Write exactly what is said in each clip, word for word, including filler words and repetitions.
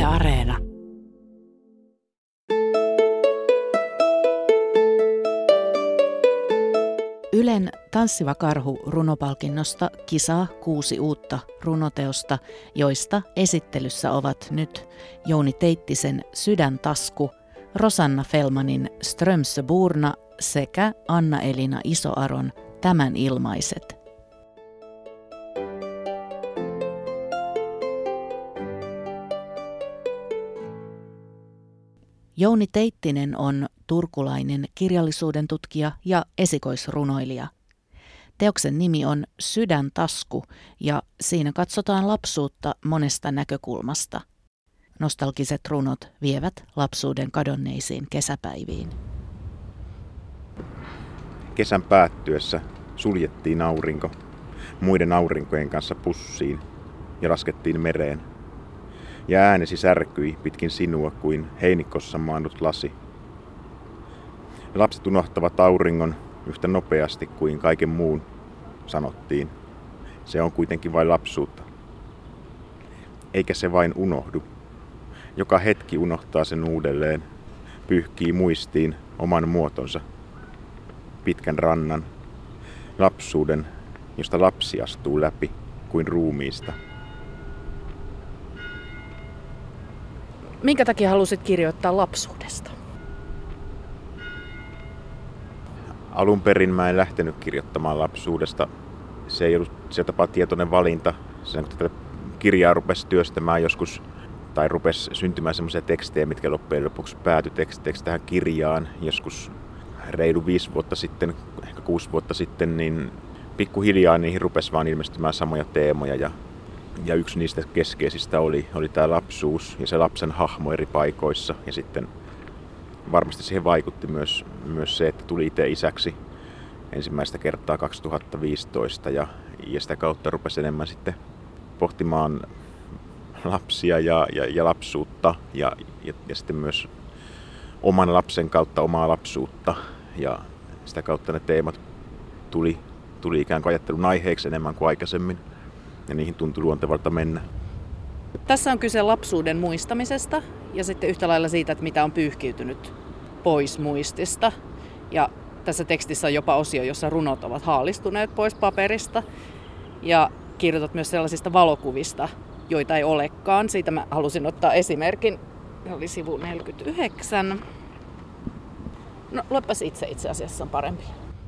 Areena. Ylen Tanssiva karhu -runopalkinnosta kisaa kuusi uutta runoteosta, joista esittelyssä ovat nyt Jouni Teittisen Sydäntasku, Rosanna Fellmanin Strömsöborna sekä Anna-Elina Isoaron Tämän ilmaiset. Jouni Teittinen on turkulainen kirjallisuuden tutkija ja esikoisrunoilija. Teoksen nimi on Sydäntasku ja siinä katsotaan lapsuutta monesta näkökulmasta. Nostalgiset runot vievät lapsuuden kadonneisiin kesäpäiviin. Kesän päättyessä suljettiin aurinko muiden aurinkojen kanssa pussiin ja laskettiin mereen. Ja äänesi särkyi pitkin sinua kuin heinikossa maannut lasi. Lapset unohtavat auringon yhtä nopeasti kuin kaiken muun, sanottiin. Se on kuitenkin vain lapsuutta. Eikä se vain unohdu. Joka hetki unohtaa sen uudelleen, pyyhkii muistiin oman muotonsa. Pitkän rannan, lapsuuden, josta lapsi astuu läpi kuin ruumiista. Minkä takia halusit kirjoittaa lapsuudesta? Alun perin mä en lähtenyt kirjoittamaan lapsuudesta. Se ei ollut se tapaa tietoinen valinta. Sen, kun tätä kirjaa rupesi työstämään joskus, tai rupesi syntymään semmoisia tekstejä, mitkä loppujen lopuksi päätyi teksteiksi tähän kirjaan joskus reilu viisi vuotta sitten, ehkä kuusi vuotta sitten, niin pikkuhiljaa niihin rupesi vaan ilmestymään samoja teemoja. Ja, ja yksi niistä keskeisistä oli, oli tämä lapsuus ja se lapsen hahmo eri paikoissa. Ja sitten varmasti siihen vaikutti myös, myös se, että tuli itse isäksi ensimmäistä kertaa kaksituhattaviisitoista ja, ja sitä kautta rupesi enemmän sitten pohtimaan lapsia ja, ja, ja lapsuutta ja, ja, ja sitten myös oman lapsen kautta omaa lapsuutta ja sitä kautta ne teemat tuli, tuli ikään kuin ajattelun aiheeksi enemmän kuin aikaisemmin ja niihin tuntui luontevalta mennä. Tässä on kyse lapsuuden muistamisesta ja sitten yhtä lailla siitä, että mitä on pyyhkiytynyt pois muistista. Ja tässä tekstissä on jopa osio, jossa runot ovat haalistuneet pois paperista. Ja kirjoitat myös sellaisista valokuvista, joita ei olekaan. Siitä mä halusin ottaa esimerkin. Se oli sivu neljäkymmentäyhdeksän. No, luepas itse itse asiassa on parempi.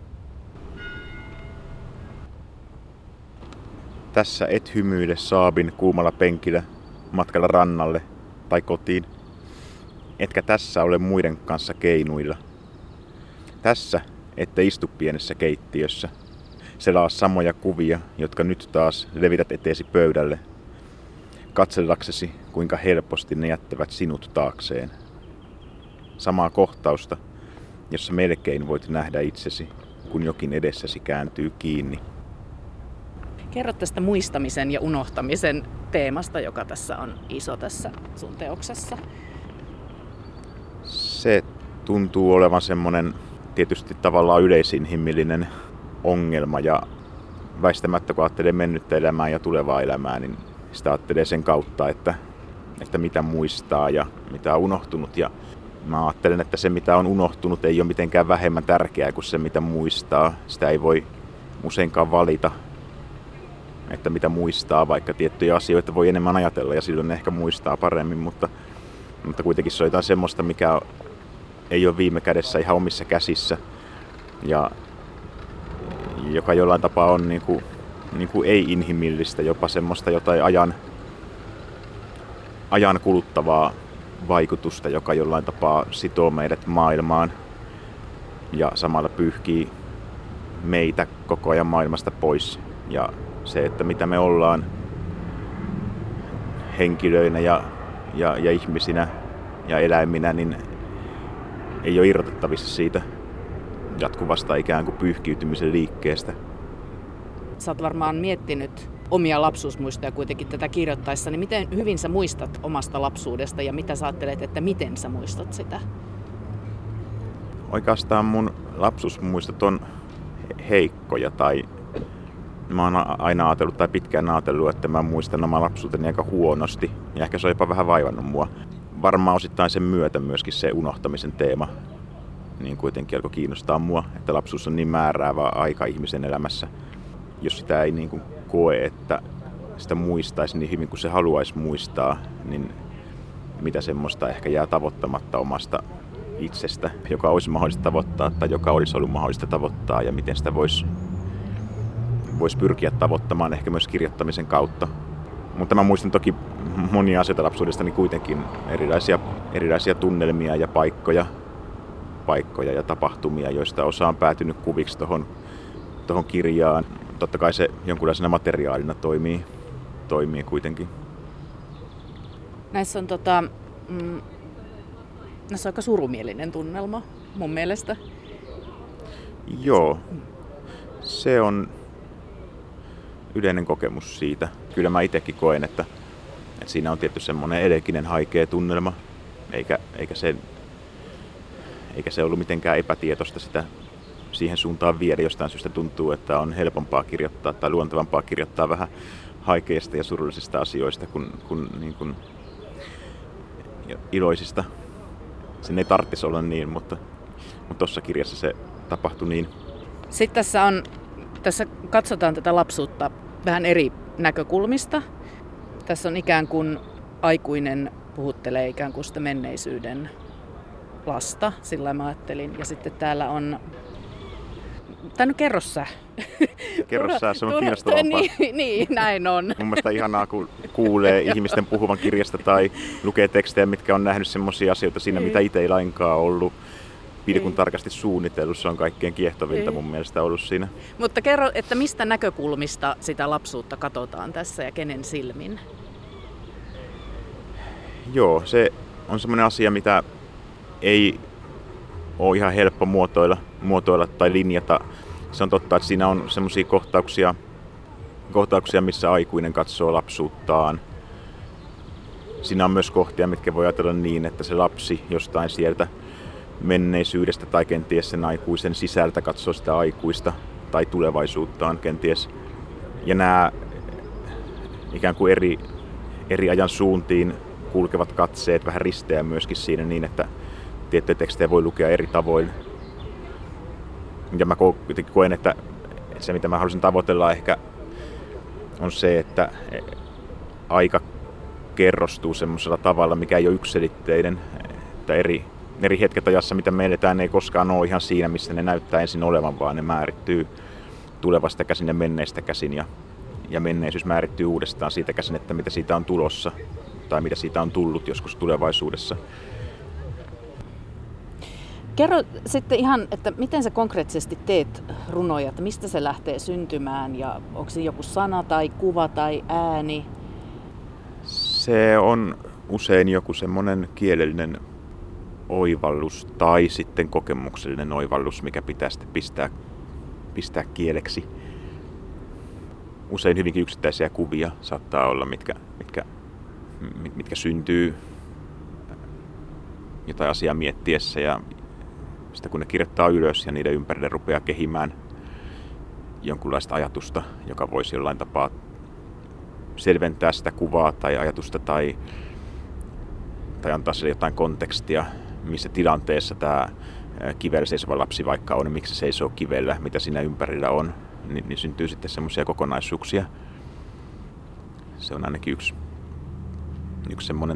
Tässä et hymyile saabin kuumalla penkillä matkalla rannalle tai kotiin. Etkä tässä ole muiden kanssa keinuilla. Tässä ette istu pienessä keittiössä. Selaa samoja kuvia, jotka nyt taas levität eteesi pöydälle. Katsellaksesi, kuinka helposti ne jättävät sinut taakseen. Samaa kohtausta, jossa melkein voit nähdä itsesi, kun jokin edessäsi kääntyy kiinni. Kerro tästä muistamisen ja unohtamisen teemasta, joka tässä on iso tässä sun teoksessa. Se tuntuu olevan semmoinen tietysti tavallaan yleisinhimillinen ongelma ja väistämättä kun ajattelee mennyttä elämää ja tulevaa elämää, niin sitä ajattelee sen kautta, että, että mitä muistaa ja mitä on unohtunut. Ja mä ajattelen, että se mitä on unohtunut ei ole mitenkään vähemmän tärkeää kuin se mitä muistaa. Sitä ei voi useinkaan valita, että mitä muistaa, vaikka tiettyjä asioita voi enemmän ajatella ja silloin ne ehkä muistaa paremmin, mutta, mutta kuitenkin se on jotain semmoista, mikä ei ole viime kädessä ihan omissa käsissä ja joka jollain tapaa on niin kuin, niin kuin ei-inhimillistä, jopa semmoista jotain ajan, ajan kuluttavaa vaikutusta, joka jollain tapaa sitoo meidät maailmaan ja samalla pyyhkii meitä koko ajan maailmasta pois. Ja se, että mitä me ollaan henkilöinä ja, ja, ja ihmisinä ja eläiminä, niin ei ole irrotettavissa siitä jatkuvasta ikään kuin pyyhkiytymisen liikkeestä. Sä oot varmaan miettinyt omia lapsuusmuistoja kuitenkin tätä kirjoittaessa, niin miten hyvin sä muistat omasta lapsuudesta ja mitä sä ajattelet, että miten sä muistat sitä? Oikeastaan mun lapsuusmuistot on heikkoja tai mä oon aina ajatellut tai pitkään ajatellut, että mä muistan oman lapsuuteni aika huonosti. Ja ehkä se on jopa vähän vaivannut mua. Varmaan osittain sen myötä myöskin se unohtamisen teema niin kuitenkin alkoi kiinnostaa mua, että lapsuus on niin määräävä aika ihmisen elämässä. Jos sitä ei niin kuin koe, että sitä muistaisi niin hyvin kuin se haluaisi muistaa, niin mitä semmoista ehkä jää tavoittamatta omasta itsestä, joka olisi mahdollista tavoittaa tai joka olisi ollut mahdollista tavoittaa ja miten sitä voisi, voisi pyrkiä tavoittamaan ehkä myös kirjoittamisen kautta. Mutta mä muistan toki monia asioita lapsuudestani kuitenkin, erilaisia, erilaisia tunnelmia ja paikkoja, paikkoja ja tapahtumia, joista osa on päätynyt kuviksi tuohon tohon kirjaan. Totta kai se jonkunlaisena materiaalina toimii, toimii kuitenkin. Näissä on, tota, mm, näissä on aika surumielinen tunnelma mun mielestä. Joo, se on yleinen kokemus siitä. Kyllä mä itsekin koen, että, että siinä on tietty semmoinen edelkinen haikea tunnelma, eikä, eikä, se, eikä se ollut mitenkään epätietoista sitä siihen suuntaan viedä. Jostain syystä tuntuu, että on helpompaa kirjoittaa tai luontevampaa kirjoittaa vähän haikeista ja surullisista asioista kuin, kuin, niin kuin iloisista. Sen ei tarvitsisi olla niin, mutta tuossa kirjassa se tapahtui niin. Sitten tässä, on, tässä katsotaan tätä lapsuutta vähän eri näkökulmista. Tässä on ikään kuin aikuinen puhuttelee ikään kuin sitä menneisyyden lasta, sillä mä ajattelin. Ja sitten täällä on... Tai no kerro sä. Kerro sä, se on kiinnostavampaa. Niin, niin, näin on. Mun mielestä ihanaa, kun kuulee ihmisten puhuvan kirjasta tai lukee tekstejä, mitkä on nähnyt semmoisia asioita siinä, ei. mitä itse ei lainkaan ollut pilkun tarkasti suunnitellut. Se on kaikkein kiehtovinta ei. mun mielestä ollut siinä. Mutta kerro, että mistä näkökulmista sitä lapsuutta katsotaan tässä ja kenen silmin? Joo, se on semmoinen asia, mitä ei ole ihan helppo muotoilla, muotoilla tai linjata. Se on totta, että siinä on semmoisia kohtauksia, kohtauksia, missä aikuinen katsoo lapsuuttaan. Siinä on myös kohtia, mitkä voi ajatella niin, että se lapsi jostain sieltä menneisyydestä tai kenties sen aikuisen sisältä katsoo sitä aikuista tai tulevaisuuttaan kenties. Ja nämä ikään kuin eri, eri ajan suuntiin kulkevat katseet vähän risteää myöskin siinä niin, että tiettyjä tekstejä voi lukea eri tavoin. Ja mä kuitenkin koen, että se mitä mä haluaisin tavoitella ehkä on se, että aika kerrostuu semmoisella tavalla, mikä ei ole yksiselitteinen. Että eri, eri hetket ajassa, mitä me eletään, ei koskaan ole ihan siinä, missä ne näyttää ensin olevan, vaan ne määrittyy tulevasta käsin ja menneistä käsin. Ja, ja menneisyys määrittyy uudestaan siitä käsin, että mitä siitä on tulossa tai mitä siitä on tullut joskus tulevaisuudessa. Kerro sitten ihan, että miten sä konkreettisesti teet runoja, että mistä se lähtee syntymään ja onko se joku sana tai kuva tai ääni? Se on usein joku semmoinen kielellinen oivallus tai sitten kokemuksellinen oivallus, mikä pitää sitten pistää, pistää kieleksi. Usein hyvinkin yksittäisiä kuvia saattaa olla, mitkä, mitkä, mitkä syntyy jotain asiaa miettiessä ja sitten kun ne kirjoittaa ylös ja niiden ympärille rupeaa kehimään jonkunlaista ajatusta, joka voisi jollain tapaa selventää sitä kuvaa tai ajatusta tai, tai antaa sille jotain kontekstia, missä tilanteessa tämä kivellä seisova lapsi vaikka on, miksi se seisoo kivellä, mitä siinä ympärillä on, niin, niin syntyy sitten semmoisia kokonaisuuksia. Se on ainakin yksi, yksi semmoinen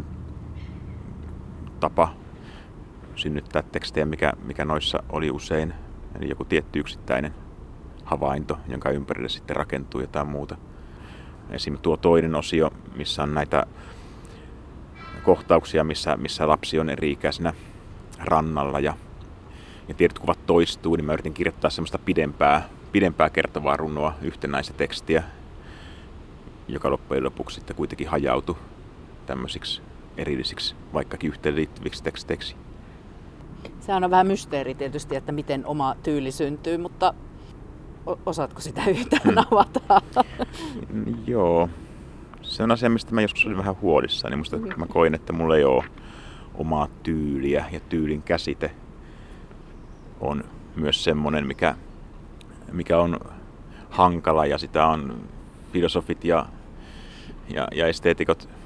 tapa synnyttää tekstejä, mikä, mikä noissa oli usein. Eli joku tietty yksittäinen havainto, jonka ympärille sitten rakentuu jotain muuta. Esimerkiksi tuo toinen osio, missä on näitä kohtauksia, missä, missä lapsi on eri-ikäisenä rannalla ja, ja tietyt kuvat toistuu, niin mä yritin kirjoittaa semmoista pidempää, pidempää kertovaa runoa, yhtenäistä tekstiä, joka loppujen lopuksi sitten kuitenkin hajautui tämmöisiksi erillisiksi, vaikkakin yhteenliittyviksi teksteiksi. Se on vähän mysteeri tietysti, että miten oma tyyli syntyy, mutta osaatko sitä yhtään avata? Joo. Se on asia, mistä mä joskus olin vähän huolissani. Niin musta mä koin, että mulla ei ole omaa tyyliä ja tyylin käsite on myös semmoinen, mikä, mikä on hankala ja sitä on filosofit ja, ja, ja esteetikot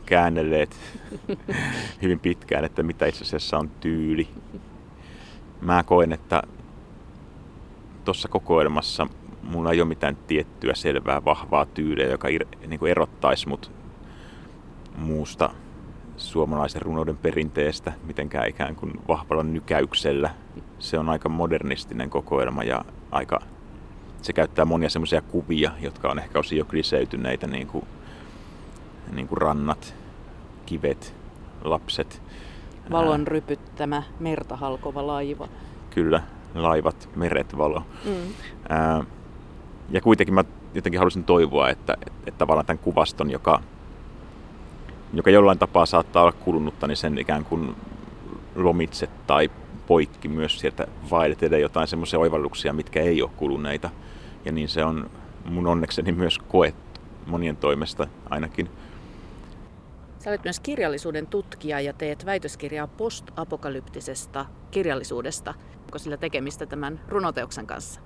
käännelleet hyvin pitkään, että mitä itse asiassa on tyyli. Mä koen, että tuossa kokoelmassa mulla ei ole mitään tiettyä selvää vahvaa tyyliä, joka niin kuin erottaisi mut muusta suomalaisen runouden perinteestä mitenkään ikään kuin vahvalla nykäyksellä. Se on aika modernistinen kokoelma ja aika, se käyttää monia semmoisia kuvia, jotka on ehkä osin jo kliseytyneitä, niin kuin, niin kuin rannat, kivet, lapset. Valon rypyttämä, merta halkova laiva. Kyllä, laivat, meret, valo. Mm. Ää, ja kuitenkin mä jotenkin halusin toivoa, että, että, että tavallaan tämän kuvaston, joka, joka jollain tapaa saattaa olla kulunutta, niin sen ikään kuin lomitse tai poikki myös sieltä vaihdetelee jotain semmoisia oivalluksia, mitkä ei ole kuluneita. Ja niin se on mun onnekseni myös koettu monien toimesta ainakin. Sä olet myös kirjallisuuden tutkija ja teet väitöskirjaa post-apokalyptisesta kirjallisuudesta. Onko sillä tekemistä tämän runoteoksen kanssa?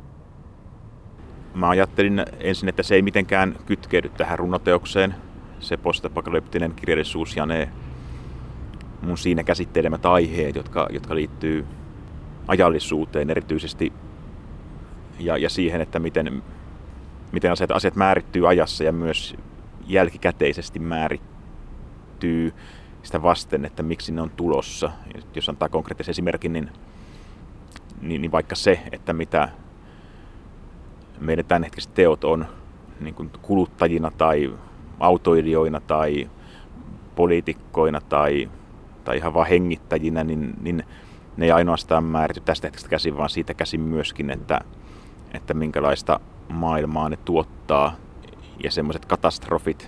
Mä ajattelin ensin, että se ei mitenkään kytkeydy tähän runoteokseen. Se post-apokalyptinen kirjallisuus ja ne mun siinä käsittelemät aiheet, jotka, jotka liittyy ajallisuuteen erityisesti ja, ja siihen, että miten, miten asiat, asiat määrittyy ajassa ja myös jälkikäteisesti määrittyy sitä vasten, että miksi ne on tulossa. Jos antaa konkreettisen esimerkin, niin, niin, niin vaikka se, että mitä meidän tämänhetkiset teot on niin kuin kuluttajina tai autoilijoina tai poliitikkoina tai, tai ihan vaan hengittäjinä, niin, niin ne ei ainoastaan määrity tästä hetkestä käsin, vaan siitä käsin myöskin, että, että minkälaista maailmaa ne tuottaa. Ja semmoiset katastrofit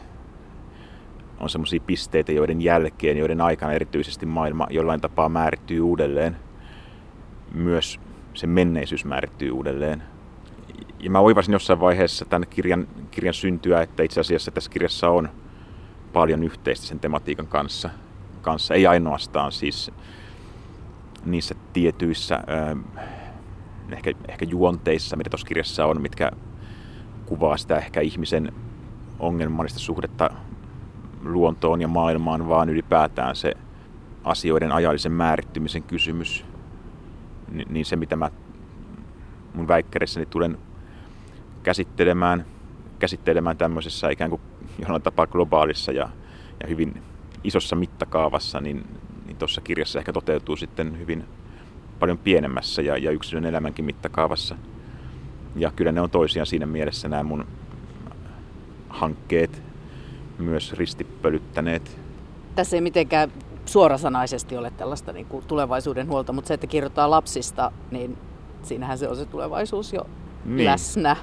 on semmoisia pisteitä, joiden jälkeen, joiden aikana erityisesti maailma jollain tapaa määrittyy uudelleen. Myös se menneisyys määrittyy uudelleen. Ja mä oivasin jossain vaiheessa tämän kirjan, kirjan syntyä, että itse asiassa tässä kirjassa on paljon yhteistä sen tematiikan kanssa. kanssa. Ei ainoastaan siis niissä tietyissä äh, ehkä, ehkä juonteissa, mitä tuossa kirjassa on, mitkä kuvaa sitä ehkä ihmisen ongelmallista suhdetta luontoon ja maailmaan, vaan ylipäätään se asioiden ajallisen määrittymisen kysymys. Ni, niin se, mitä mä mun väikkärissäni tulen käsittelemään, käsittelemään tämmöisessä ikään kuin jollain tapaa globaalissa ja, ja hyvin isossa mittakaavassa, niin, niin tuossa kirjassa ehkä toteutuu sitten hyvin paljon pienemmässä ja, ja yksilön elämänkin mittakaavassa. Ja kyllä ne on toisiaan siinä mielessä nämä mun hankkeet myös ristipölyttäneet. Tässä ei mitenkään suorasanaisesti ole tällaista niin kuin tulevaisuuden huolta, mutta se, että kirjoittaa lapsista, niin siinähän se on se tulevaisuus jo niin läsnä.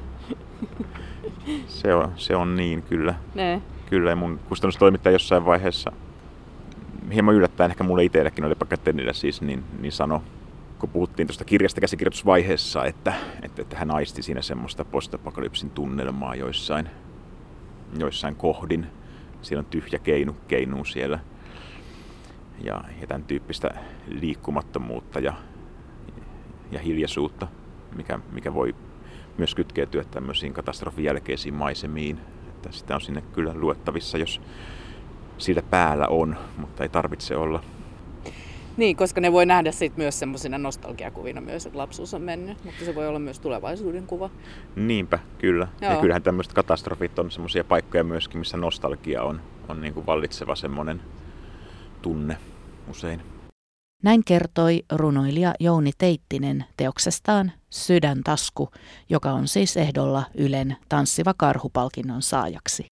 Se on, se on niin, kyllä. Ne. Kyllä, ja mun kustannustoimittaja jossain vaiheessa, hieman yllättäen ehkä mulle itsellekin, olipa kätenillä siis, niin, niin sano, kun puhuttiin tuosta kirjasta käsikirjoitusvaiheessa, että, että, että hän aisti siinä semmoista post-apokalypsin tunnelmaa joissain, joissain kohdin. Siellä on tyhjä keinu, keinuu siellä ja, ja tämän tyyppistä liikkumattomuutta ja, ja hiljaisuutta, mikä, mikä voi myös kytkeytyä tämmöisiin katastrofin jälkeisiin maisemiin. Että sitä on sinne kyllä luettavissa, jos siitä päällä on, mutta ei tarvitse olla. Niin, koska ne voi nähdä siitä myös semmoisina nostalgiakuvina myös, että lapsuus on mennyt, mutta se voi olla myös tulevaisuuden kuva. Niinpä, kyllä. Joo. Ja kyllähän tämmöiset katastrofit on semmoisia paikkoja myöskin, missä nostalgia on, on niin kuin vallitseva semmoinen tunne usein. Näin kertoi runoilija Jouni Teittinen teoksestaan Sydäntasku, joka on siis ehdolla Ylen Tanssiva karhu-palkinnon saajaksi.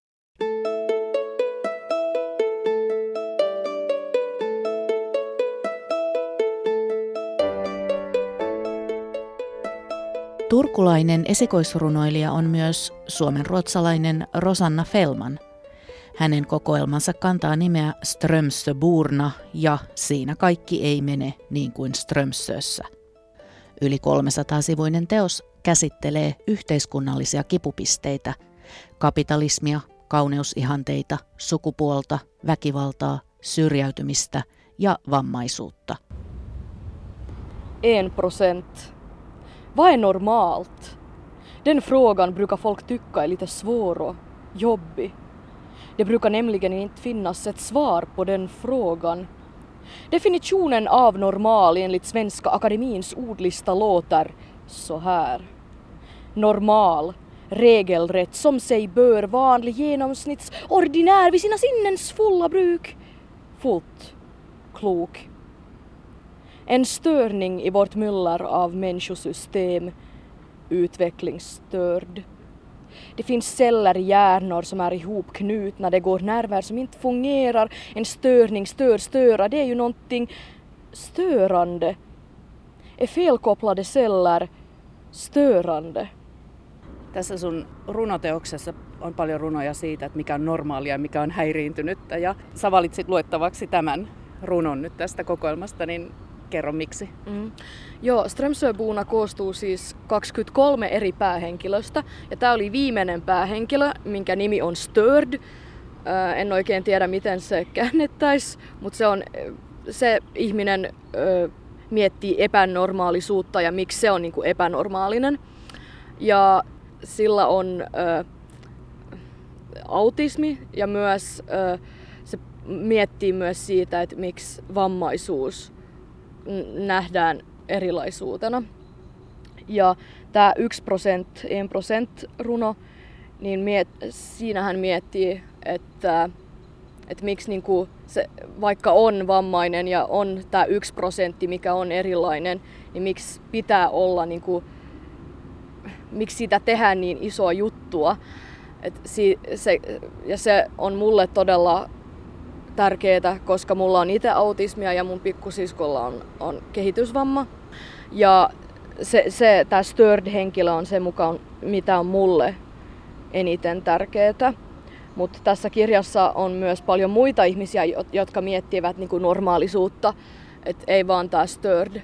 Turkulainen esikoisrunoilija on myös suomenruotsalainen Rosanna Fellman. Hänen kokoelmansa kantaa nimeä Strömsöborna ja Siinä kaikki ei mene niin kuin Strömsössä. Yli kolmesataa-sivuinen teos käsittelee yhteiskunnallisia kipupisteitä, kapitalismia, kauneusihanteita, sukupuolta, väkivaltaa, syrjäytymistä ja vammaisuutta. En procent. Vad är normalt? Den frågan brukar folk tycka är lite svår och jobbig. Det brukar nämligen inte finnas ett svar på den frågan. Definitionen av normal enligt Svenska Akademins ordlista låter så här. Normal, regelrätt som sig bör, vanlig, genomsnitts, ordinär vid sina sinnens fulla bruk. Fullt, klok. En störning i vårt myller av människosystem, utvecklingsstörd. Det finns celler i hjärnor som är ihopknutna, det går nerver som inte fungerar. En störning, stör, störa, det är ju någonting störande. Är felkopplade celler störande? Tässä sun runoteoksessa on paljon runoja siitä, että mikä on normaalia ja mikä on häiriintynyttä. Ja sä valitsit luettavaksi tämän runon nyt tästä kokoelmasta, niin kerro miksi. Mm. Joo, Strömsöbuuna koostuu siis kaksikymmentäkolme eri päähenkilöstä. Ja tää oli viimeinen päähenkilö, minkä nimi on Störd. Äh, en oikein tiedä, miten se käännettäisi, mutta se on se ihminen äh, miettii epänormaalisuutta ja miksi se on niin kuin epänormaalinen. Ja sillä on äh, autismi ja myös äh, se miettii myös siitä, että miksi vammaisuus nähdään erilaisuutena. Ja tämä yksi prosent, en prosent runo, niin miet, siinä hän miettii, että, että miksi niinku se, vaikka on vammainen ja on tämä yksi prosentti, mikä on erilainen, niin miksi pitää olla, niinku, miksi siitä tehdään niin isoa juttua. Et si, se, ja se on mulle todella tärkeää, koska mulla on itse autismia ja mun pikkusiskolla on, on kehitysvamma. Ja se, se, tämä Störd-henkilö on se mukaan, mitä on mulle eniten tärkeää. Mutta tässä kirjassa on myös paljon muita ihmisiä, jotka miettivät niin kuin normaalisuutta, että ei vaan tämä Störd.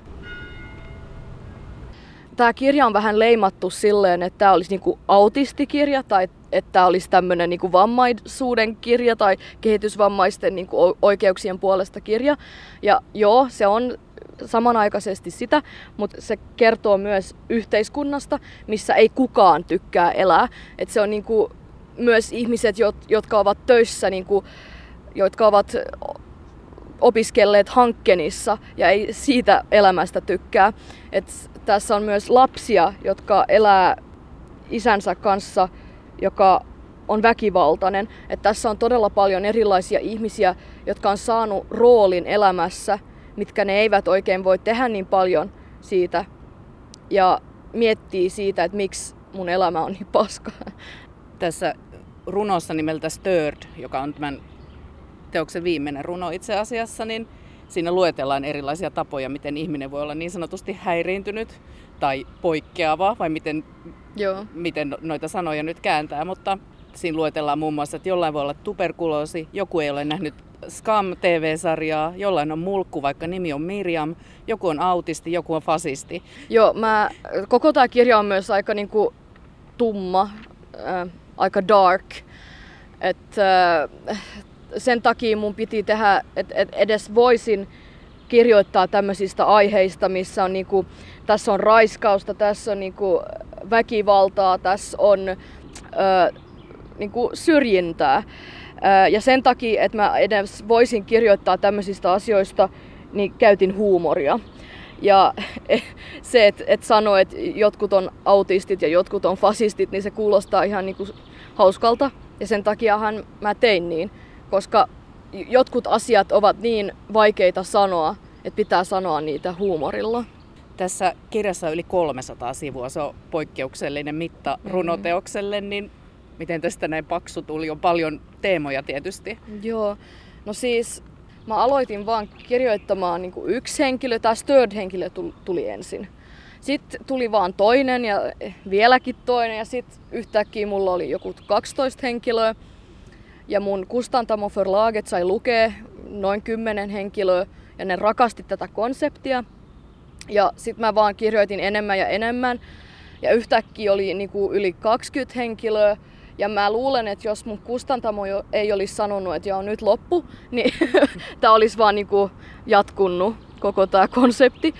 Tämä kirja on vähän leimattu silleen, että tämä olisi niin kuin autistikirja tai että tämä olisi tämmöinen niin kuin vammaisuuden kirja tai kehitysvammaisten niin kuin oikeuksien puolesta kirja. Ja joo, se on samanaikaisesti sitä, mutta se kertoo myös yhteiskunnasta, missä ei kukaan tykkää elää. Et se on niin kuin myös ihmiset, jotka ovat töissä, niin kuin, jotka ovat opiskelleet Hankkenissa ja ei siitä elämästä tykkää. Et tässä on myös lapsia, jotka elää isänsä kanssa, joka on väkivaltainen. Et tässä on todella paljon erilaisia ihmisiä, jotka on saanut roolin elämässä, mitkä ne eivät oikein voi tehdä niin paljon siitä. Ja miettii siitä, että miksi mun elämä on niin paska. Tässä runossa nimeltä Störd, joka on tämän teoksen viimeinen runo itse asiassa, niin siinä luetellaan erilaisia tapoja, miten ihminen voi olla niin sanotusti häiriintynyt tai poikkeava, vai miten, Joo. miten noita sanoja nyt kääntää, mutta siinä luetellaan muun muassa, että jollain voi olla tuberkuloosi, joku ei ole nähnyt Scam-T V-sarjaa, jollain on mulkku, vaikka nimi on Miriam, joku on autisti, joku on fasisti. Joo, mä, koko tämä kirja on myös aika niinku tumma, äh, aika dark, että äh, sen takia mun piti tehdä, että et edes voisin kirjoittaa tämmöisistä aiheista, missä on niinku, tässä on raiskausta, tässä on niinku väkivaltaa, tässä on ö, niinku syrjintää. Ö, ja sen takia, että mä edes voisin kirjoittaa tämmöisistä asioista, niin käytin huumoria. Ja se, että et sanoo, että jotkut on autistit ja jotkut on fasistit, niin se kuulostaa ihan niinku hauskalta. Ja sen takiahan mä tein niin, koska jotkut asiat ovat niin vaikeita sanoa, että pitää sanoa niitä huumorilla. Tässä kirjassa on yli kolmesataa sivua, se on poikkeuksellinen mitta runoteokselle, niin miten tästä näin paksu tuli? On paljon teemoja tietysti. Joo, no siis mä aloitin vaan kirjoittamaan niin kuin yksi henkilö, tämä Störd-henkilö tuli ensin. Sitten tuli vaan toinen ja vieläkin toinen ja sitten yhtäkkiä mulla oli joku kaksitoista henkilöä. Ja mun Kustantamo Förlaget sai lukea noin kymmenen henkilöä ja ne rakasti tätä konseptia. Ja sit mä vaan kirjoitin enemmän ja enemmän. Ja yhtäkkiä oli niinku yli kaksikymmentä henkilöä. Ja mä luulen, että jos mun Kustantamo ei olisi sanonut, että joo nyt loppu, niin tää olisi vaan niinku jatkunut koko tää konsepti.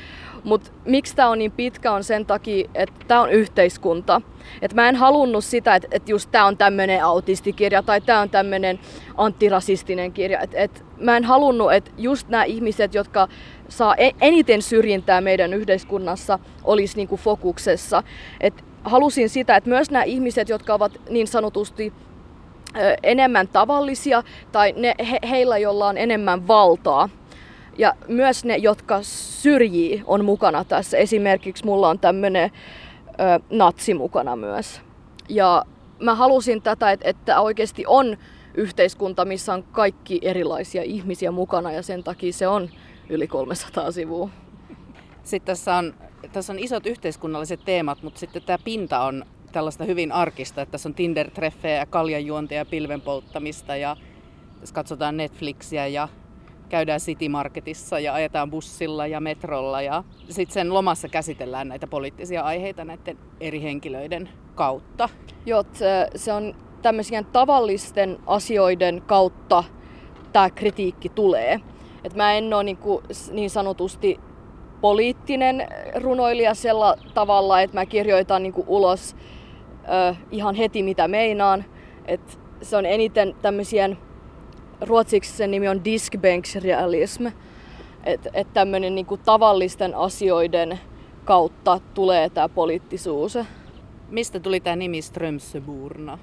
Mutta miksi tämä on niin pitkä on sen takia, että tämä on yhteiskunta. Et mä en halunnut sitä, että et just tämä on tämmöinen autistikirja tai tämä on tämmöinen antirasistinen kirja. Et, et mä en halunnut, että just nämä ihmiset, jotka saa eniten syrjintää meidän yhteiskunnassa, olisi niinku fokuksessa. Et halusin sitä, että myös nämä ihmiset, jotka ovat niin sanotusti ö, enemmän tavallisia tai ne, he, heillä, joilla on enemmän valtaa, ja myös ne, jotka syrjii, on mukana tässä. Esimerkiksi mulla on tämmöinen ö, natsi mukana myös. Ja mä halusin tätä, että, että oikeasti on yhteiskunta, missä on kaikki erilaisia ihmisiä mukana ja sen takia se on yli kolmesataa sivua. Sitten tässä on, tässä on isot yhteiskunnalliset teemat, mutta sitten tämä pinta on tällaista hyvin arkista, että tässä on Tinder-treffejä ja kaljanjuontia ja pilven polttamista ja tässä katsotaan Netflixiä ja käydään City Marketissa ja ajetaan bussilla ja metrolla ja sitten sen lomassa käsitellään näitä poliittisia aiheita näiden eri henkilöiden kautta. Joo, se on tämmöisten tavallisten asioiden kautta tämä kritiikki tulee. Et mä en ole niin, kuin, niin sanotusti poliittinen runoilija sillä tavalla, että mä kirjoitan niin kuin ulos ö, ihan heti mitä meinaan. Et se on eniten tämmöisiä, ruotsiksi sen nimi on diskbänksrealism, että et tämmöinen niin kuin tavallisten asioiden kautta tulee tämä poliittisuus. Mistä tuli tämä nimi Strömsöborna?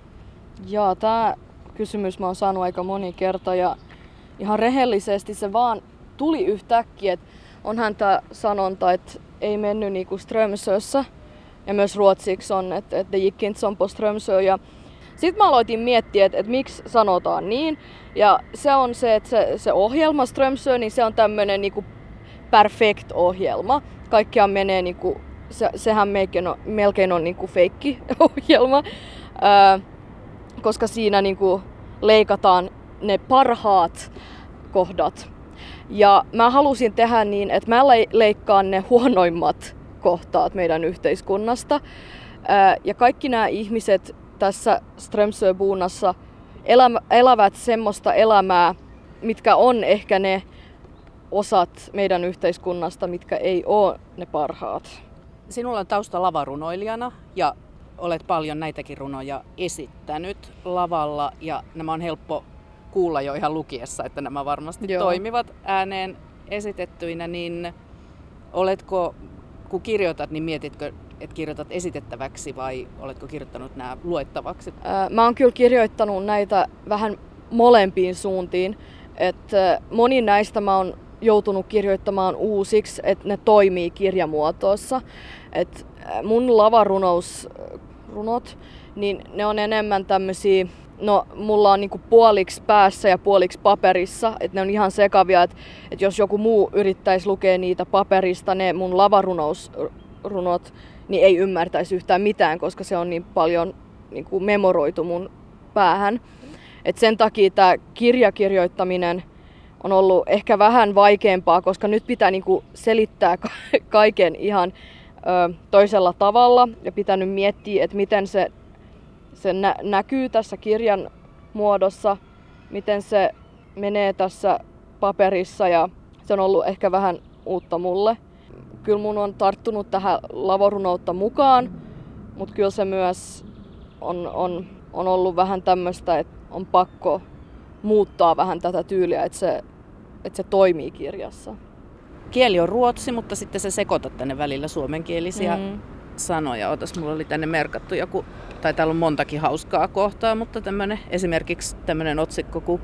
Jaa, tämä kysymys mä oon saanut aika moni kerta ja ihan rehellisesti se vaan tuli yhtäkkiä. Onhan tämä sanonta, että ei mennyt niinku Strömsössä ja myös ruotsiksi on, että, että det gick inte som på Strömsö. Ja sitten mä aloitin miettiä, että, että miksi sanotaan niin. Ja se on se, että se, se ohjelma Strömsö, niin se on tämmöinen niinku perfect ohjelma. Kaikkiaan menee niinku, se, sehän melkein on, melkein on niinku feikki ohjelma. Ää, koska siinä niinku leikataan ne parhaat kohdat. Ja mä halusin tehdä niin, että mä leikkaan ne huonoimmat kohtaat meidän yhteiskunnasta. Ja kaikki nämä ihmiset tässä Strömsöbornassa elävät semmoista elämää, mitkä on ehkä ne osat meidän yhteiskunnasta, mitkä ei ole ne parhaat. Sinulla on tausta lavarunoilijana ja olet paljon näitäkin runoja esittänyt lavalla ja nämä on helppo kuulla jo ihan lukiessa, että nämä varmasti Joo. toimivat ääneen esitettyinä, niin oletko, kun kirjoitat, niin mietitkö, että kirjoitat esitettäväksi vai oletko kirjoittanut nämä luettavaksi? Mä oon kyllä kirjoittanut näitä vähän molempiin suuntiin, että moni näistä mä oon joutunut kirjoittamaan uusiksi, että ne toimii kirjamuotoissa. Et mun lavarunousrunot, niin ne on enemmän tämmöisiä, no mulla on niinku puoliksi päässä ja puoliksi paperissa, että ne on ihan sekavia, että et jos joku muu yrittäisi lukea niitä paperista, ne mun lavarunousrunot, niin ei ymmärtäisi yhtään mitään, koska se on niin paljon niinku memoroitu mun päähän. Et sen takia tämä kirjakirjoittaminen on ollut ehkä vähän vaikeampaa, koska nyt pitää niinku selittää kaiken ihan ö, toisella tavalla ja pitänyt miettiä, että miten se, se nä- näkyy tässä kirjan muodossa, miten se menee tässä paperissa ja se on ollut ehkä vähän uutta mulle. Kyllä mun on tarttunut tähän lavarunoutta mukaan, mutta kyllä se myös on, on, on ollut vähän tämmöistä, että on pakko muuttaa vähän tätä tyyliä, että se, että se toimii kirjassa. Kieli on ruotsi, mutta sitten sä sekoitat tänne välillä suomenkielisiä mm. sanoja. Otas, mulla oli tänne merkattu joku, tai täällä on montakin hauskaa kohtaa, mutta tämmönen, esimerkiksi tämmöinen otsikko kuin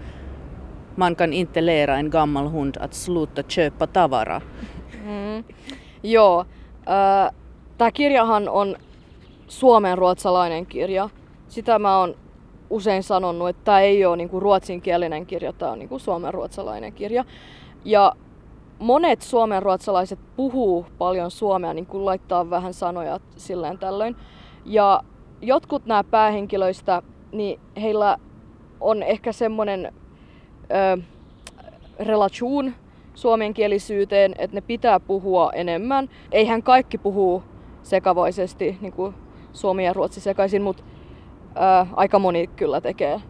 Man kan inte lära en gammal hund att sluta köpa tavara. Mm. Joo, äh, tämä kirjahan on suomenruotsalainen kirja. Sitä mä oon usein sanonut, että tämä ei ole niinku ruotsinkielinen kirja, tämä on niinku suomenruotsalainen kirja. Ja monet suomenruotsalaiset puhuu paljon suomea, niin kuin laittaa vähän sanoja silleen tällöin. Ja jotkut nämä päähenkilöistä, niin heillä on ehkä semmoinen ö, relation suomenkielisyyteen, että ne pitää puhua enemmän. Eihän kaikki puhuu sekavaisesti, niin kuin suomi ja ruotsi sekaisin, mutta ö, aika moni kyllä tekee.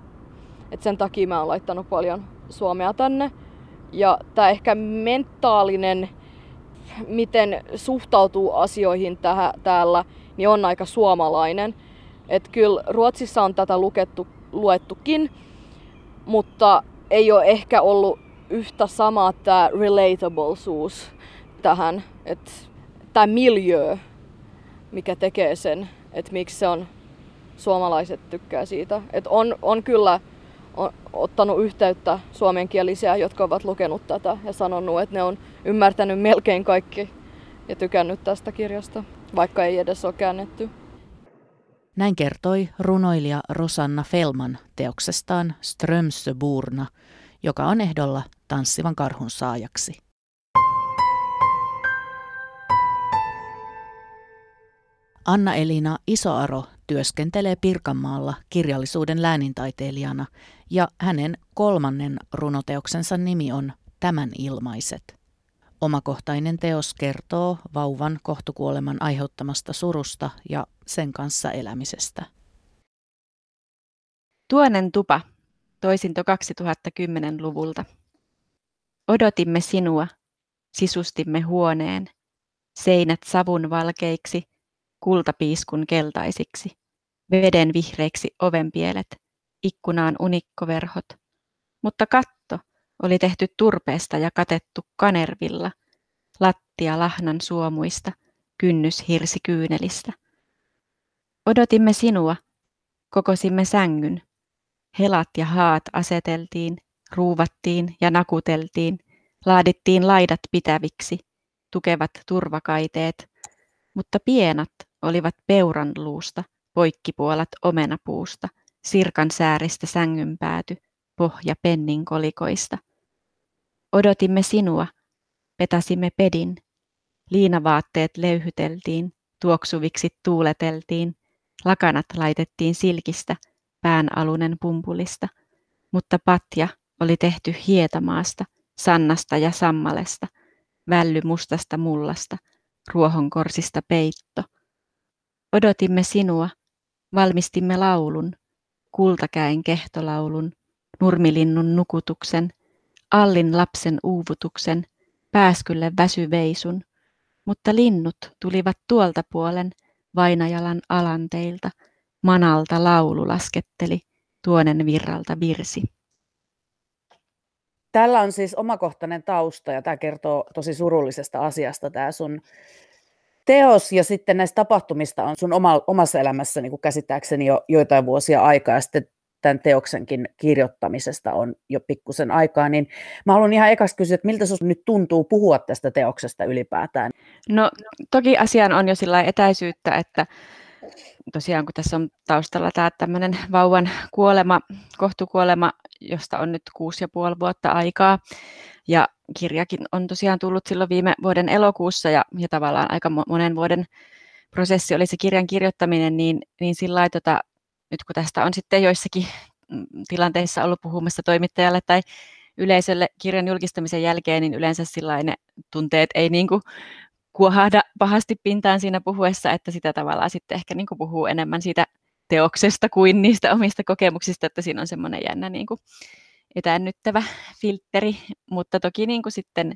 Et sen takia mä oon laittanut paljon suomea tänne. Ja tää ehkä mentaalinen miten suhtautuu asioihin tähän, täällä, niin on aika suomalainen. Et kyllä Ruotsissa on tätä lukettu, luettukin, mutta ei ole ehkä ollut yhtä samaa tämä relatable-suus tähän, että tämä miljöö, mikä tekee sen, että miksi se on, suomalaiset tykkää siitä. Et on, on kyllä on ottanut yhteyttä suomenkielisiä, jotka ovat lukenut tätä ja sanonut, että ne on ymmärtänyt melkein kaikki ja tykännyt tästä kirjasta, vaikka ei edes ole käännetty. Näin kertoi runoilija Rosanna Fellman teoksestaan Strömsöborna, joka on ehdolla Tanssivan karhun saajaksi. Anna-Elina Isoaro työskentelee Pirkanmaalla kirjallisuuden läänintaiteilijana ja hänen kolmannen runoteoksensa nimi on Tämän ilmaiset. Omakohtainen teos kertoo vauvan kohtukuoleman aiheuttamasta surusta ja sen kanssa elämisestä. Tuonen tupa, toisinto kaksituhattakymmenen-luvulta. Odotimme sinua, sisustimme huoneen, seinät savun valkeiksi, kultapiiskun keltaisiksi, veden vihreiksi ovenpielet, ikkunaan unikkoverhot, mutta katto oli tehty turpeesta ja katettu kanervilla, lattia lahnan suomuista, kynnys hirsikyynelistä. Odotimme sinua, kokosimme sängyn, helat ja haat aseteltiin, ruuvattiin ja nakuteltiin, laadittiin laidat pitäviksi, tukevat turvakaiteet, mutta pienat olivat peuranluusta, poikkipuolat omenapuusta, sirkan sääristä sängynpääty, pohja pennin kolikoista. Odotimme sinua, petasimme pedin, liinavaatteet löyhyteltiin, tuoksuviksi tuuleteltiin, lakanat laitettiin silkistä, päänalunen pumpulista, mutta patja oli tehty hietamaasta, sannasta ja sammalesta, välly mustasta mullasta, ruohonkorsista peitto. Odotimme sinua, valmistimme laulun, kultakäen kehtolaulun, nurmilinnun nukutuksen, Allin lapsen uuvutuksen, pääskylle väsyveisun, mutta linnut tulivat tuolta puolen Vainajalan alanteilta, manalta laulu lasketteli, tuonen virralta virsi. Tällä on siis omakohtainen tausta ja tämä kertoo tosi surullisesta asiasta tämä sun teos ja sitten näistä tapahtumista on sun oma, omassa elämässä niin kuin käsittääkseni jo joitain vuosia aikaa ja sitten tämän teoksenkin kirjoittamisesta on jo pikkusen aikaa, niin mä haluan ihan ekaksi kysyä, että miltä sinusta nyt tuntuu puhua tästä teoksesta ylipäätään? No toki asiaan on jo sillä etäisyyttä, että tosiaan kun tässä on taustalla tämä tämmöinen vauvan kuolema, kohtukuolema, josta on nyt kuusi ja puoli vuotta aikaa, ja kirjakin on tosiaan tullut silloin viime vuoden elokuussa, ja, ja tavallaan aika monen vuoden prosessi oli se kirjan kirjoittaminen, niin, niin sillä lailla, tota, nyt kun tästä on sitten joissakin tilanteissa ollut puhumassa toimittajalle tai yleisölle kirjan julkistamisen jälkeen, niin yleensä sillainen tunteet ei niin kuin kuohahda pahasti pintaan siinä puhuessa, että sitä tavallaan sitten ehkä niin kuin puhuu enemmän siitä teoksesta kuin niistä omista kokemuksista, että siinä on semmoinen jännä niin kuin etäännyttävä filtteri, mutta toki niin kuin sitten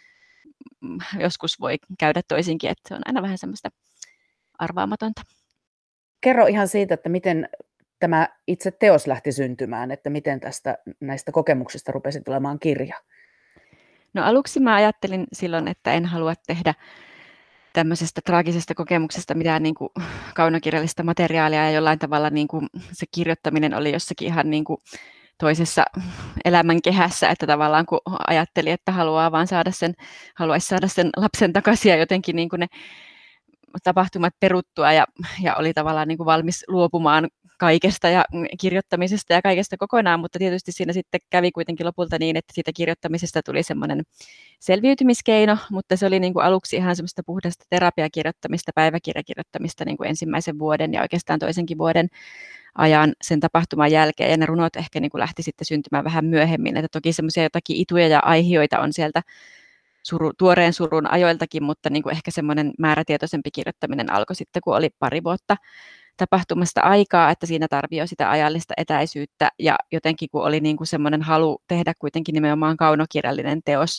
joskus voi käydä toisinkin, että se on aina vähän semmoista arvaamatonta. Kerro ihan siitä, että miten tämä itse teos lähti syntymään, että miten tästä näistä kokemuksista rupesi tulemaan kirja. No aluksi mä ajattelin silloin, että en halua tehdä tämmöisestä traagisesta kokemuksesta mitään niin kuin kaunokirjallista materiaalia ja jollain tavalla niin kuin se kirjoittaminen oli jossakin ihan niin kuin toisessa elämänkehässä, että tavallaan kun ajatteli, että haluaa vaan saada sen, haluaisi saada sen lapsen takaisin ja jotenkin niin kuin ne tapahtumat peruttua ja, ja oli tavallaan niin kuin valmis luopumaan kaikesta ja kirjoittamisesta ja kaikesta kokonaan, mutta tietysti siinä sitten kävi kuitenkin lopulta niin, että siitä kirjoittamisesta tuli semmoinen selviytymiskeino, mutta se oli niin kuin aluksi ihan semmoista puhdasta terapiakirjoittamista, päiväkirjakirjoittamista niin kuin ensimmäisen vuoden ja oikeastaan toisenkin vuoden ajan sen tapahtuman jälkeen, ja ne runot ehkä niin kuin lähti sitten syntymään vähän myöhemmin, että toki semmoisia jotakin ituja ja aihioita on sieltä suru, tuoreen surun ajoiltakin, mutta niin kuin ehkä semmoinen määrätietoisempi kirjoittaminen alkoi sitten, kun oli pari vuotta tapahtumasta aikaa, että siinä tarvii jo sitä ajallista etäisyyttä, ja jotenkin kun oli niin kuin semmoinen halu tehdä kuitenkin nimenomaan kaunokirjallinen teos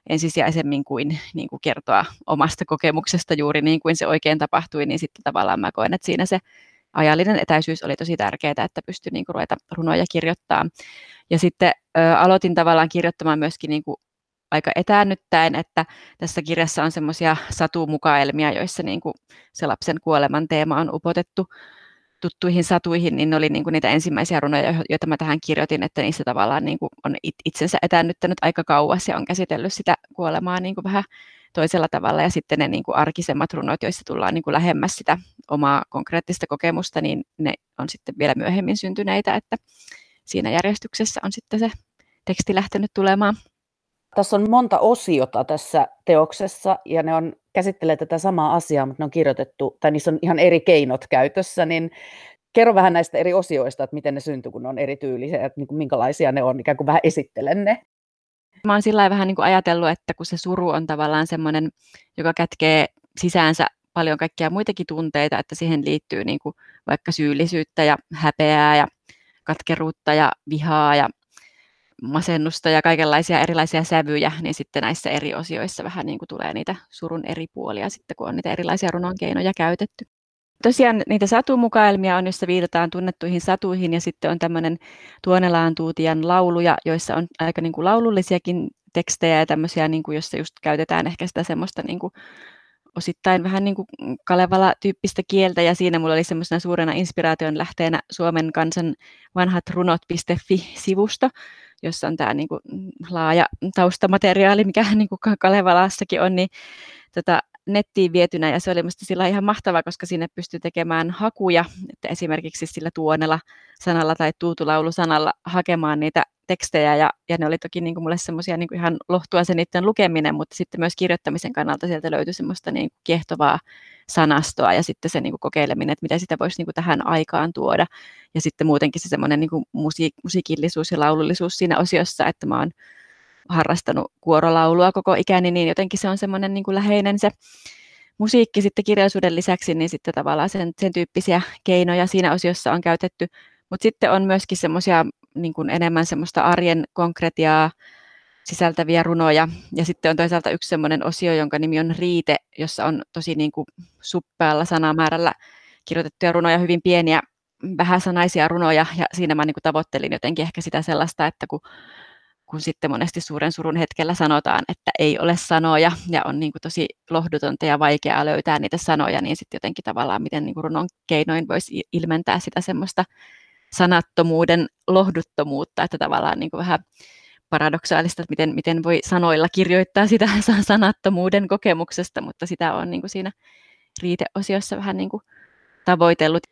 ensisijaisemmin kuin, niin kuin kertoa omasta kokemuksesta juuri niin kuin se oikein tapahtui, niin sitten tavallaan mä koen, että siinä se ajallinen etäisyys oli tosi tärkeää, että pystyi niin kuin ruveta runoja kirjoittamaan. Ja sitten ö, aloitin tavallaan kirjoittamaan myöskin niin kuin aika etäännyttäen, että tässä kirjassa on semmoisia satumukaelmia, joissa niin kuin se lapsen kuoleman teema on upotettu tuttuihin satuihin, niin ne oli niin kuin niitä ensimmäisiä runoja, joita mä tähän kirjoitin, että niissä tavallaan niin kuin on itsensä etäännyttänyt aika kauas ja on käsitellyt sitä kuolemaa niin kuin vähän toisella tavalla. Ja sitten ne niin kuin arkisemmat runot, joissa tullaan niin kuin lähemmäs sitä omaa konkreettista kokemusta, niin ne on sitten vielä myöhemmin syntyneitä, että siinä järjestyksessä on sitten se teksti lähtenyt tulemaan. Tässä on monta osiota tässä teoksessa ja ne on käsittelee tätä samaa asiaa, mutta ne on kirjoitettu, tai niissä on ihan eri keinot käytössä, niin kerro vähän näistä eri osioista, että miten ne syntyy, kun ne on erityylisiä, että niin kuin minkälaisia ne on, ikään kuin vähän esittelen ne. Mä oon sillä lailla vähän niin kuin ajatellut, että kun se suru on tavallaan semmoinen, joka kätkee sisäänsä paljon kaikkia muitakin tunteita, että siihen liittyy niin kuin vaikka syyllisyyttä ja häpeää ja katkeruutta ja vihaa ja masennusta ja kaikenlaisia erilaisia sävyjä, niin sitten näissä eri osioissa vähän niin kuin tulee niitä surun eri puolia sitten, kun on niitä erilaisia runon keinoja käytetty. Tosiaan niitä satumukaelmia on, joissa viitataan tunnettuihin satuihin, ja sitten on tämmöinen Tuonelaan Tuutian lauluja, joissa on aika niin kuin laulullisiakin tekstejä ja tämmöisiä, niin kuin, joissa just käytetään ehkä sitä semmoista niin kuin osittain vähän niin kuin Kalevala-tyyppistä kieltä, ja siinä mulla oli semmoisena suurena inspiraation lähteenä Suomen kansan vanhat runot piste fi-sivusto, jossa on tämä niin kuin laaja taustamateriaali, mikä niin kuin Kalevalassakin on, niin tota, nettiin vietynä, ja se oli minusta sillä ihan mahtavaa, koska sinne pystyi tekemään hakuja, että esimerkiksi sillä Tuonela-sanalla tai Tuutulaulu-sanalla hakemaan niitä tekstejä, ja, ja ne oli toki niin kuin mulle semmoisia niin kuin ihan lohtua se niiden lukeminen, mutta sitten myös kirjoittamisen kannalta sieltä löytyi semmoista niin kuin kiehtovaa sanastoa, ja sitten se niin kuin kokeileminen, että mitä sitä voisi niin kuin tähän aikaan tuoda, ja sitten muutenkin se semmoinen niin kuin musiik- musiikillisuus ja laulullisuus siinä osiossa, että mä oon harrastanut kuorolaulua koko ikäni, niin jotenkin se on semmoinen niin kuin läheinen se musiikki sitten kirjallisuuden lisäksi, niin sitten tavallaan sen, sen tyyppisiä keinoja siinä osiossa on käytetty, mutta sitten on myöskin semmoisia niin kuin enemmän semmoista arjen konkretiaa sisältäviä runoja, ja sitten on toisaalta yksi semmoinen osio, jonka nimi on Riite, jossa on tosi niin kuin suppealla sanamäärällä kirjoitettuja runoja, hyvin pieniä, vähäsanaisia runoja, ja siinä mä niin kuin tavoittelin jotenkin ehkä sitä sellaista, että kun kun sitten monesti suuren surun hetkellä sanotaan, että ei ole sanoja ja on niin kuin tosi lohdutonta ja vaikeaa löytää niitä sanoja, niin sitten jotenkin tavallaan miten niin kuin runon keinoin voisi ilmentää sitä semmoista sanattomuuden lohduttomuutta, että tavallaan niin kuin vähän paradoksaalista, että miten, miten voi sanoilla kirjoittaa sitä sanattomuuden kokemuksesta, mutta sitä on niin kuin siinä riiteosiossa vähän niin kuin tavoitellut.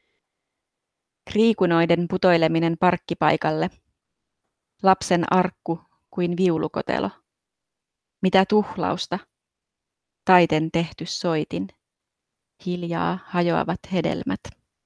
Kriikunoiden putoileminen parkkipaikalle. Lapsen arkku kuin viulukotelo. Mitä tuhlausta? Taiten tehty soitin. Hiljaa hajoavat hedelmät.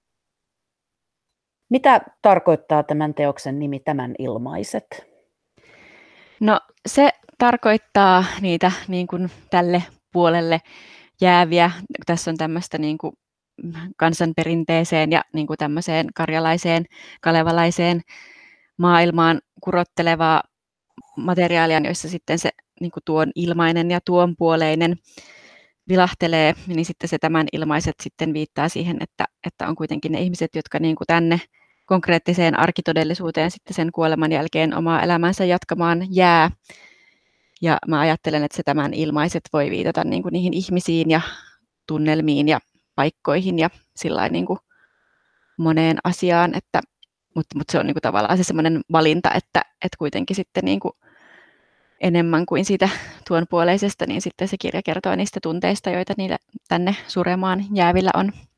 Mitä tarkoittaa tämän teoksen nimi Tämän ilmaiset? No se tarkoittaa niitä niin kuin tälle puolelle jääviä. Tässä on tämmöistä niin kuin kansanperinteeseen ja niin kuin tämmöiseen karjalaiseen, kalevalaiseen maailmaan kurottelevaa materiaalia, joissa sitten se niin kuin tuon ilmainen ja tuon puoleinen vilahtelee, niin sitten se tämän ilmaiset sitten viittaa siihen, että, että on kuitenkin ne ihmiset, jotka niin kuin tänne konkreettiseen arkitodellisuuteen sitten sen kuoleman jälkeen omaa elämänsä jatkamaan jää. Ja mä ajattelen, että se tämän ilmaiset voi viitata niin kuin niihin ihmisiin ja tunnelmiin ja paikkoihin ja sillain niin kuin moneen asiaan, että Mutta mut se on niinku tavallaan se semmoinen valinta, että et kuitenkin sitten niinku enemmän kuin siitä tuonpuoleisesta, niin sitten se kirja kertoo niistä tunteista, joita niillä tänne suremaan jäävillä on.